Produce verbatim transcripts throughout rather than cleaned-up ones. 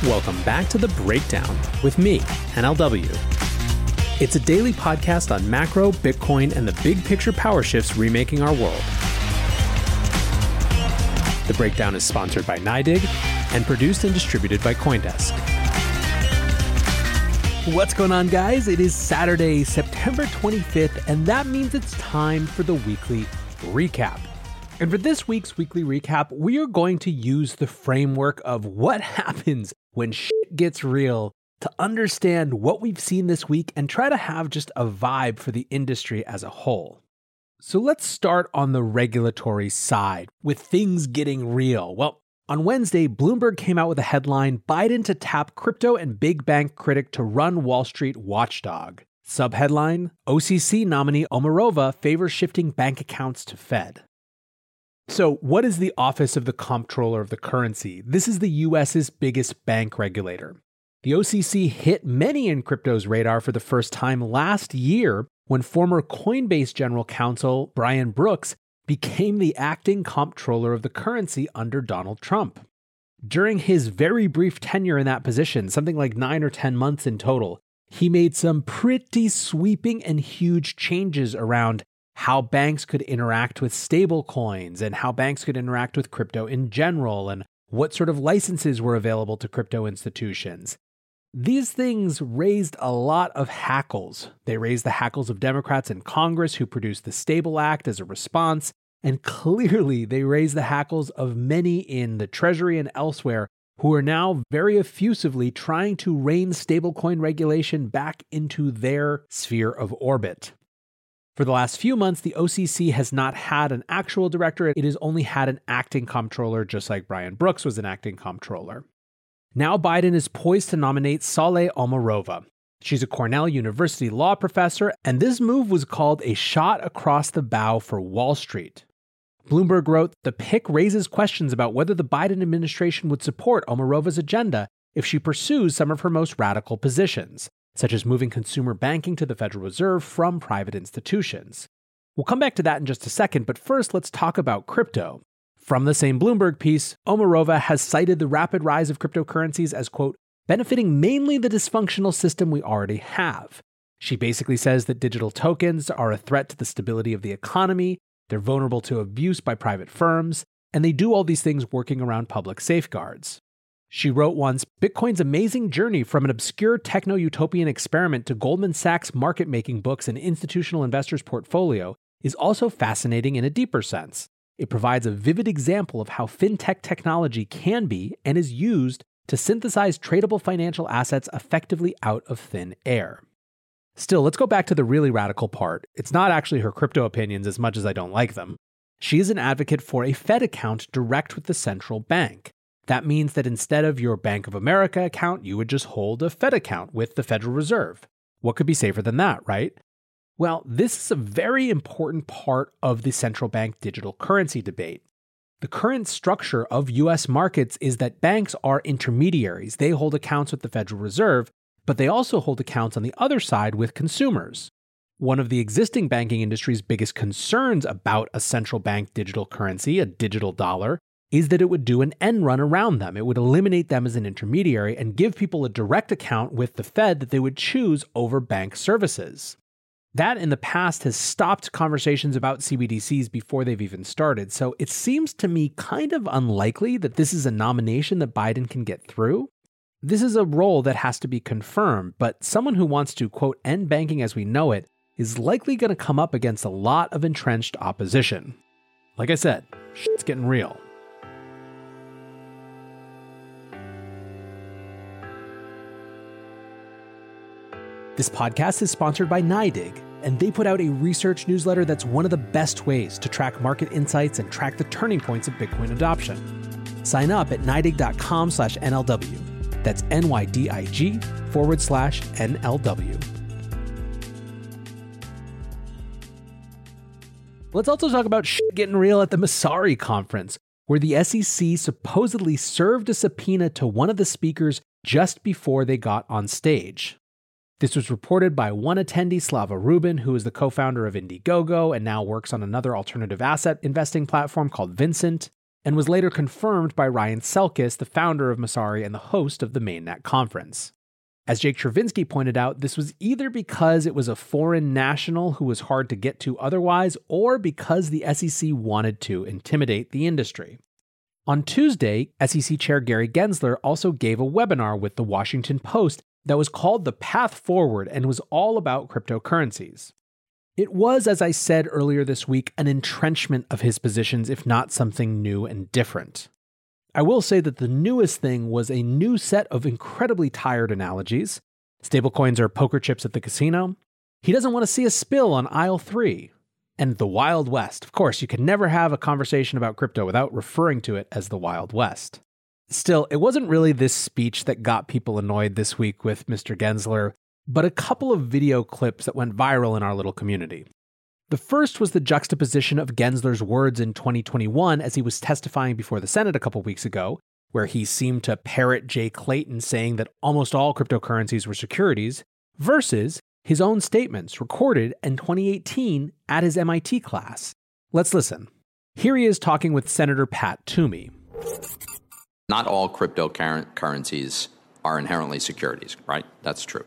Welcome back to The Breakdown with me, N L W. It's a daily podcast on macro, Bitcoin, and the big picture power shifts remaking our world. The Breakdown is sponsored by NYDIG and produced and distributed by CoinDesk. What's going on, guys? It is Saturday, September twenty-fifth, and that means it's time for the weekly recap. And for this week's weekly recap, we are going to use the framework of what happens when shit gets real to understand what we've seen this week and try to have just a vibe for the industry as a whole. So let's start on the regulatory side with things getting real. Well, on Wednesday, Bloomberg came out with a headline, Biden to tap crypto and big bank critic to run Wall Street watchdog. Subheadline, O C C nominee Omarova favors shifting bank accounts to Fed. So what is the Office of the Comptroller of the Currency? This is the U S's biggest bank regulator. The O C C hit many in crypto's radar for the first time last year when former Coinbase General Counsel Brian Brooks became the acting comptroller of the currency under Donald Trump. During his very brief tenure in that position, something like nine or ten months in total, he made some pretty sweeping and huge changes around how banks could interact with stable coins and how banks could interact with crypto in general and what sort of licenses were available to crypto institutions. These things raised a lot of hackles. They raised the hackles of Democrats in Congress who produced the Stable Act as a response, and clearly they raised the hackles of many in the Treasury and elsewhere who are now very effusively trying to rein stablecoin regulation back into their sphere of orbit. For the last few months, the O C C has not had an actual director. It has only had an acting comptroller, just like Brian Brooks was an acting comptroller. Now Biden is poised to nominate Saule Omarova. She's a Cornell University law professor, and this move was called a shot across the bow for Wall Street. Bloomberg wrote, the pick raises questions about whether the Biden administration would support Omarova's agenda if she pursues some of her most radical positions, such as moving consumer banking to the Federal Reserve from private institutions. We'll come back to that in just a second, but first let's talk about crypto. From the same Bloomberg piece, Omarova has cited the rapid rise of cryptocurrencies as, quote, benefiting mainly the dysfunctional system we already have. She basically says that digital tokens are a threat to the stability of the economy, they're vulnerable to abuse by private firms, and they do all these things working around public safeguards. She wrote once, Bitcoin's amazing journey from an obscure techno-utopian experiment to Goldman Sachs market-making books and institutional investors' portfolio is also fascinating in a deeper sense. It provides a vivid example of how fintech technology can be and is used to synthesize tradable financial assets effectively out of thin air. Still, let's go back to the really radical part. It's not actually her crypto opinions as much as I don't like them. She is an advocate for a Fed account direct with the central bank. That means that instead of your Bank of America account, you would just hold a Fed account with the Federal Reserve. What could be safer than that, right? Well, this is a very important part of the central bank digital currency debate. The current structure of U S markets is that banks are intermediaries. They hold accounts with the Federal Reserve, but they also hold accounts on the other side with consumers. One of the existing banking industry's biggest concerns about a central bank digital currency, a digital dollar, is that it would do an end run around them. It would eliminate them as an intermediary and give people a direct account with the Fed that they would choose over bank services. That in the past has stopped conversations about C B D Cs before they've even started, so it seems to me kind of unlikely that this is a nomination that Biden can get through. This is a role that has to be confirmed, but someone who wants to, quote, end banking as we know it is likely going to come up against a lot of entrenched opposition. Like I said, shit's getting real. This podcast is sponsored by NYDIG, and they put out a research newsletter that's one of the best ways to track market insights and track the turning points of Bitcoin adoption. Sign up at NYDIG.com slash NLW. That's N-Y-D-I-G forward slash N-L-W. Let's also talk about shit getting real at the Messari conference, where the S E C supposedly served a subpoena to one of the speakers just before they got on stage. This was reported by one attendee, Slava Rubin, who is the co-founder of Indiegogo and now works on another alternative asset investing platform called Vincent. and was later confirmed by Ryan Selkis, the founder of Messari and the host of the Mainnet conference. As Jake Chervinsky pointed out, this was either because it was a foreign national who was hard to get to otherwise, or because the S E C wanted to intimidate the industry. On Tuesday, S E C Chair Gary Gensler also gave a webinar with the Washington Post that was called The Path Forward and was all about cryptocurrencies. It was, as I said earlier this week, an entrenchment of his positions, if not something new and different. I will say that the newest thing was a new set of incredibly tired analogies. Stablecoins are poker chips at the casino. He doesn't want to see a spill on aisle three. And the Wild West. Of course, you can never have a conversation about crypto without referring to it as the Wild West. Still, it wasn't really this speech that got people annoyed this week with Mister Gensler, but a couple of video clips that went viral in our little community. The first was the juxtaposition of Gensler's words in twenty twenty-one as he was testifying before the Senate a couple weeks ago, where he seemed to parrot Jay Clayton saying that almost all cryptocurrencies were securities, versus his own statements recorded in twenty eighteen at his M I T class. Let's listen. Here he is talking with Senator Pat Toomey. Not all cryptocurrencies are inherently securities, right? That's true.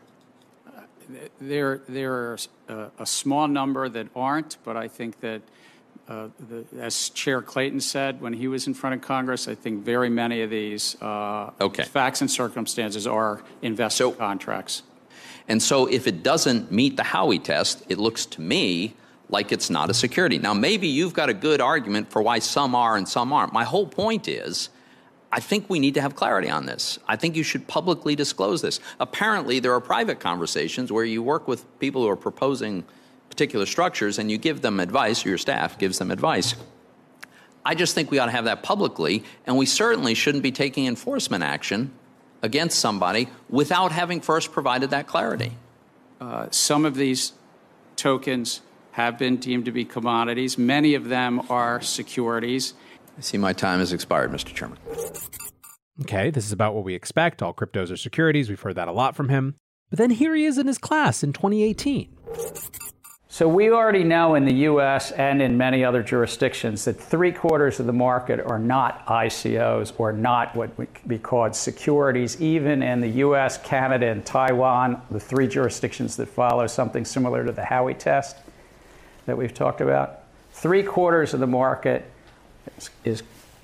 There, there are a, a small number that aren't, but I think that, uh, the, as Chair Clayton said when he was in front of Congress, I think very many of these uh, okay. facts and circumstances are investment so, contracts. And so if it doesn't meet the Howey test, it looks to me like it's not a security. Now, maybe you've got a good argument for why some are and some aren't. My whole point is, I think we need to have clarity on this. I think you should publicly disclose this. Apparently, there are private conversations where you work with people who are proposing particular structures and you give them advice, or your staff gives them advice. I just think we ought to have that publicly, and we certainly shouldn't be taking enforcement action against somebody without having first provided that clarity. Uh, some of these tokens have been deemed to be commodities. Many of them are securities. I see my time has expired, Mister Chairman. Okay, this is about what we expect. All cryptos are securities. We've heard that a lot from him. But then here he is in his class in twenty eighteen. So we already know in the U S and in many other jurisdictions that three quarters of the market are not I C Os or not what would be called securities, even in the U S, Canada, and Taiwan, the three jurisdictions that follow something similar to the Howey test that we've talked about. Three quarters of the market is, is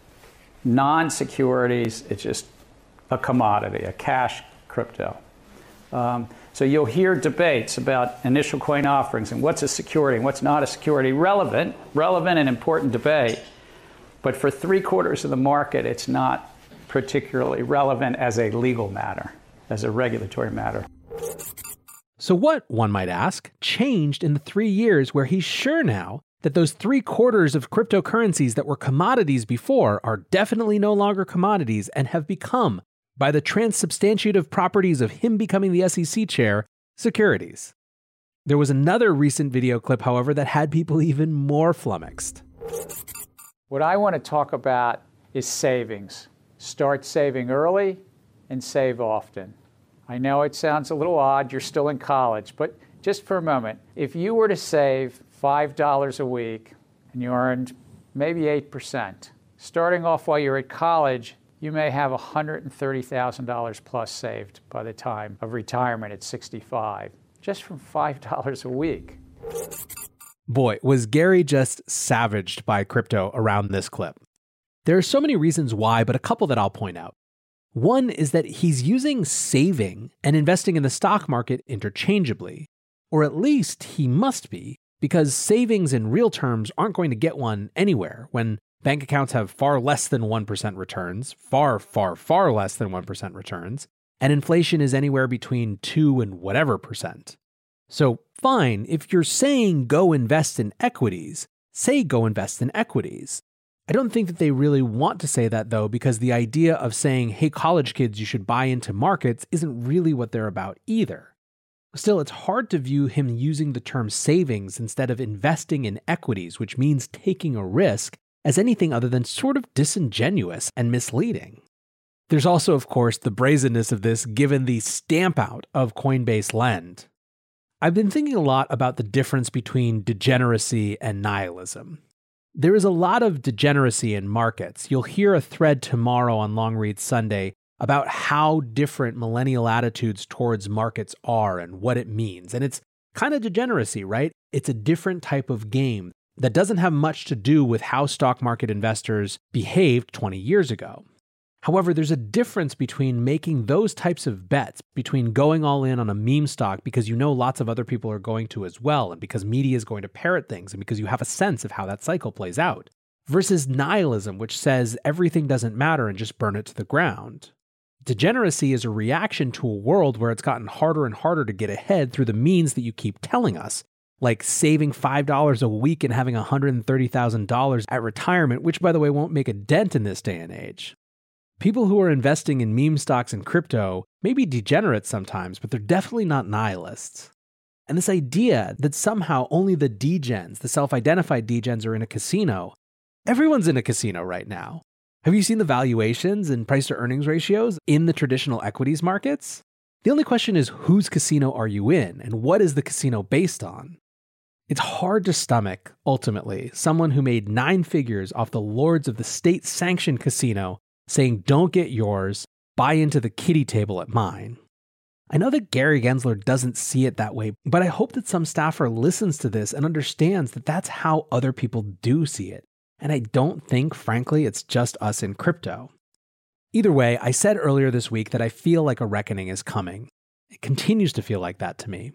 non-securities. It's just a commodity, a cash crypto. Um, so you'll hear debates about initial coin offerings and what's a security and what's not a security. Relevant, relevant and important debate. But for three quarters of the market, it's not particularly relevant as a legal matter, as a regulatory matter. So what, one might ask, changed in the three years where he's sure now that those three quarters of cryptocurrencies that were commodities before are definitely no longer commodities and have become, by the transubstantiative properties of him becoming the S E C chair, securities? There was another recent video clip, however, that had people even more flummoxed. What I want to talk about is savings. Start saving early and save often. I know it sounds a little odd, you're still in college, but just for a moment, if you were to save five dollars a week and you earned maybe eight percent, starting off while you're at college, you may have one hundred thirty thousand dollars plus saved by the time of retirement at sixty-five, just from five dollars a week. Boy, was Gary just savaged by crypto around this clip. There are so many reasons why, but a couple that I'll point out. One is that he's using saving and investing in the stock market interchangeably, or at least he must be, because savings in real terms aren't going to get one anywhere when bank accounts have far less than one percent returns, far, far, far less than one percent returns, and inflation is anywhere between two and whatever percent. So fine, if you're saying go invest in equities, say go invest in equities. I don't think that they really want to say that though, because the idea of saying, hey, college kids, you should buy into markets isn't really what they're about either. Still, it's hard to view him using the term savings instead of investing in equities, which means taking a risk, as anything other than sort of disingenuous and misleading. There's also, of course, the brazenness of this given the stamp out of Coinbase Lend. I've been thinking a lot about the difference between degeneracy and nihilism. There is a lot of degeneracy in markets. You'll hear a thread tomorrow on Long Read Sunday about how different millennial attitudes towards markets are and what it means. And it's kind of degeneracy, right? It's a different type of game that doesn't have much to do with how stock market investors behaved twenty years ago. However, there's a difference between making those types of bets, between going all in on a meme stock because you know lots of other people are going to as well, and because media is going to parrot things, and because you have a sense of how that cycle plays out, versus nihilism, which says everything doesn't matter and just burn it to the ground. Degeneracy is a reaction to a world where it's gotten harder and harder to get ahead through the means that you keep telling us, like saving five dollars a week and having one hundred thirty thousand dollars at retirement, which, by the way, won't make a dent in this day and age. People who are investing in meme stocks and crypto may be degenerates sometimes, but they're definitely not nihilists. And this idea that somehow only the degens, the self-identified degens, are in a casino, everyone's in a casino right now. Have you seen the valuations and price-to-earnings ratios in the traditional equities markets? The only question is, whose casino are you in, and what is the casino based on? It's hard to stomach, ultimately, someone who made nine figures off the lords of the state-sanctioned casino saying, don't get yours, buy into the kiddie table at mine. I know that Gary Gensler doesn't see it that way, but I hope that some staffer listens to this and understands that that's how other people do see it. And I don't think, frankly, it's just us in crypto. Either way, I said earlier this week that I feel like a reckoning is coming. It continues to feel like that to me.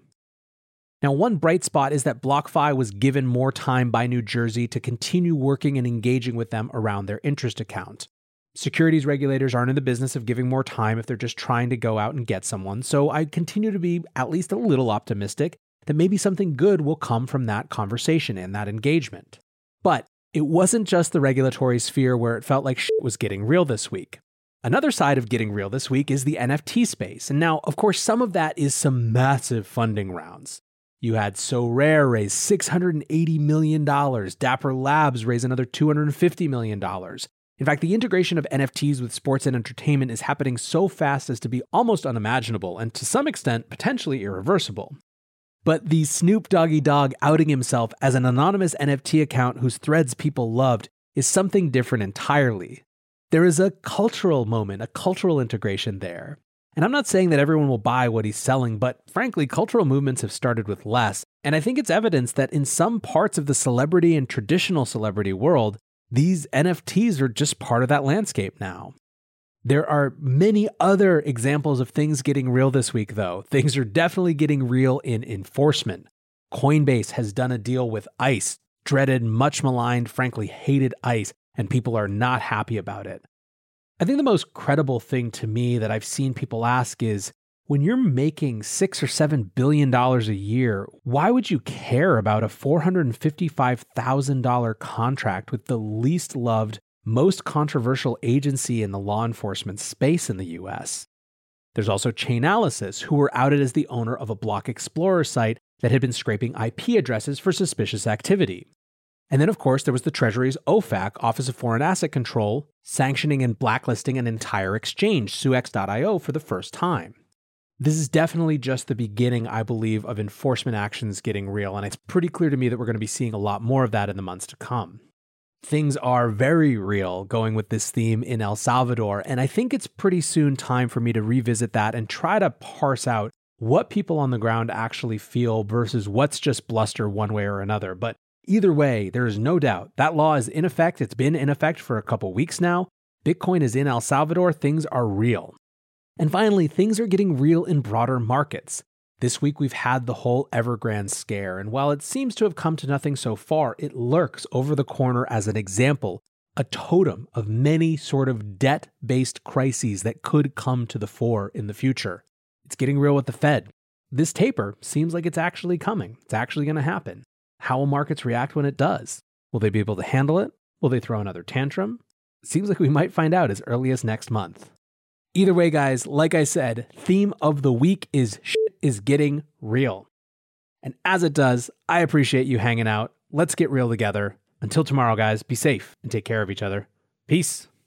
Now, one bright spot is that BlockFi was given more time by New Jersey to continue working and engaging with them around their interest account. Securities regulators aren't in the business of giving more time if they're just trying to go out and get someone, so I continue to be at least a little optimistic that maybe something good will come from that conversation and that engagement. But it wasn't just the regulatory sphere where it felt like shit was getting real this week. Another side of getting real this week is the N F T space, and now, of course, some of that is some massive funding rounds. You had SoRare raise six hundred eighty million dollars, Dapper Labs raise another two hundred fifty million dollars. In fact, the integration of N F Ts with sports and entertainment is happening so fast as to be almost unimaginable and to some extent potentially irreversible. But the Snoop Doggy Dogg outing himself as an anonymous N F T account whose threads people loved is something different entirely. There is a cultural moment, a cultural integration there. And I'm not saying that everyone will buy what he's selling, but frankly, cultural movements have started with less. And I think it's evidence that in some parts of the celebrity and traditional celebrity world, these N F Ts are just part of that landscape now. There are many other examples of things getting real this week, though. Things are definitely getting real in enforcement. Coinbase has done a deal with ICE, dreaded, much maligned, frankly hated ICE, and people are not happy about it. I think the most credible thing to me that I've seen people ask is, when you're making six or seven billion dollars a year, why would you care about a four hundred fifty-five thousand dollars contract with the least loved, most controversial agency in the law enforcement space in the U S? There's also Chainalysis, who were outed as the owner of a Block Explorer site that had been scraping I P addresses for suspicious activity. And then, of course, there was the Treasury's O F A C, Office of Foreign Asset Control, sanctioning and blacklisting an entire exchange, Suex dot io, for the first time. This is definitely just the beginning, I believe, of enforcement actions getting real, and it's pretty clear to me that we're going to be seeing a lot more of that in the months to come. Things are very real going with this theme in El Salvador, and I think it's pretty soon time for me to revisit that and try to parse out what people on the ground actually feel versus what's just bluster one way or another. But either way, there is no doubt that law is in effect. It's been in effect for a couple weeks now. Bitcoin is in El Salvador. Things are real. And finally, things are getting real in broader markets. This week we've had the whole Evergrande scare, and while it seems to have come to nothing so far, it lurks over the corner as an example, a totem of many sort of debt-based crises that could come to the fore in the future. It's getting real with the Fed. This taper seems like it's actually coming. It's actually going to happen. How will markets react when it does? Will they be able to handle it? Will they throw another tantrum? It seems like we might find out as early as next month. Either way, guys, like I said, theme of the week is shit is getting real. And as it does, I appreciate you hanging out. Let's get real together. Until tomorrow, guys, be safe and take care of each other. Peace.